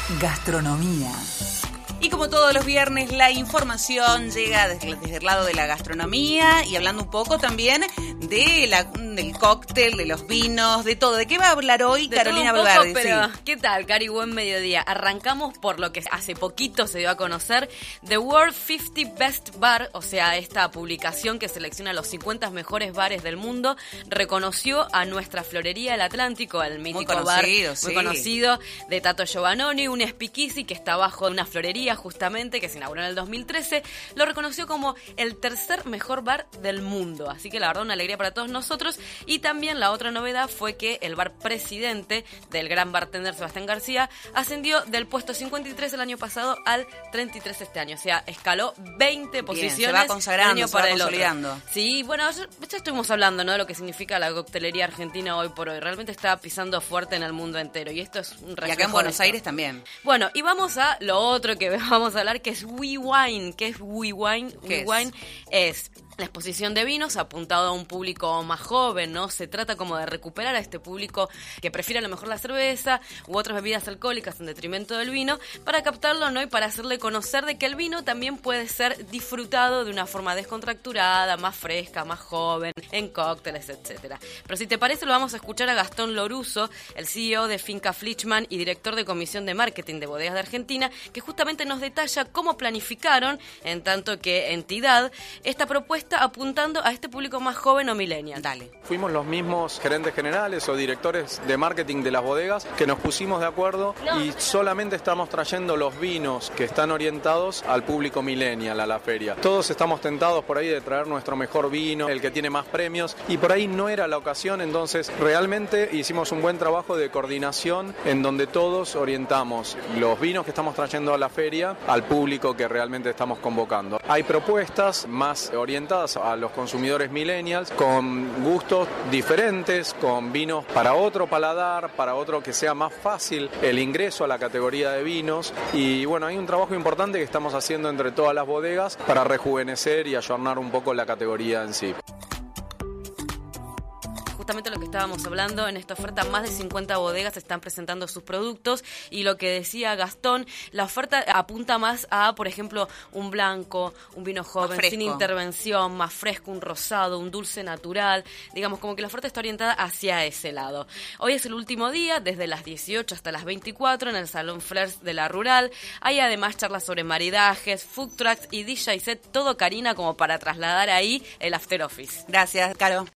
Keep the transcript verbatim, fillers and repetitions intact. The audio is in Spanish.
Gastronomía. Y como todos los viernes, la información llega desde, desde el lado de la gastronomía y hablando un poco también de la, del cóctel, de los vinos, de todo. ¿De qué va a hablar hoy de Carolina todo un Belgardi? poco, pero sí. ¿qué tal, Cari? Buen mediodía. Arrancamos por lo que hace poquito se dio a conocer, The World cincuenta Best Bar, o sea, esta publicación que selecciona los cincuenta mejores bares del mundo, reconoció a nuestra Florería del Atlántico, el mítico muy bar conocido, muy sí. conocido de Tato Giovannoni, un speakeasy que está bajo de una florería justamente, que se inauguró en el dos mil trece, lo reconoció como el tercer mejor bar del mundo. Así que la verdad, una alegría para todos nosotros. Y también la otra novedad fue que el bar Presidente del gran bartender Sebastián García ascendió del puesto cincuenta y tres el año pasado al treinta y tres este año. O sea, escaló veinte posiciones. Bien, se va consagrando, año se para va el consolidando. otro. Sí, bueno, ya, ya estuvimos hablando, ¿no?, de lo que significa la coctelería argentina hoy por hoy. Realmente está pisando fuerte en el mundo entero. Y esto es un reflejo. Y acá en Buenos Aires también. Bueno, y vamos a lo otro que vamos a hablar, que es We Wine. ¿Qué es We Wine? ¿Qué We es? Wine es la exposición de vinos apuntado a un público más joven, ¿no? Se trata como de recuperar a este público que prefiere a lo mejor la cerveza u otras bebidas alcohólicas en detrimento del vino, para captarlo, ¿no?, y para hacerle conocer de que el vino también puede ser disfrutado de una forma descontracturada, más fresca, más joven, en cócteles, etcétera. Pero si te parece, lo vamos a escuchar a Gastón Loruso, el C E O de Finca Flichman y director de Comisión de Marketing de Bodegas de Argentina, que justamente nos detalla cómo planificaron, en tanto que entidad, esta propuesta apuntando a este público más joven o millennial. Dale. Fuimos los mismos gerentes generales o directores de marketing de las bodegas que nos pusimos de acuerdo y solamente estamos trayendo los vinos que están orientados al público millennial a la feria. Todos estamos tentados por ahí de traer nuestro mejor vino, el que tiene más premios, y por ahí no era la ocasión. Entonces realmente hicimos un buen trabajo de coordinación en donde todos orientamos los vinos que estamos trayendo a la feria al público que realmente estamos convocando. Hay propuestas más orientadas a los consumidores millennials con gustos diferentes, con vinos para otro paladar, para otro que sea más fácil el ingreso a la categoría de vinos. Y bueno, hay un trabajo importante que estamos haciendo entre todas las bodegas para rejuvenecer y ayornar un poco la categoría en sí. Justamente lo que estábamos hablando, en esta oferta más de cincuenta bodegas están presentando sus productos, y lo que decía Gastón, la oferta apunta más a, por ejemplo, un blanco, un vino joven, sin intervención, más fresco, un rosado, un dulce natural, digamos, como que la oferta está orientada hacia ese lado. Hoy es el último día, desde las dieciocho hasta las veinticuatro en el Salón Flers de la Rural. Hay además charlas sobre maridajes, food trucks y D J set, todo, Karina, como para trasladar ahí el after office. Gracias, Caro.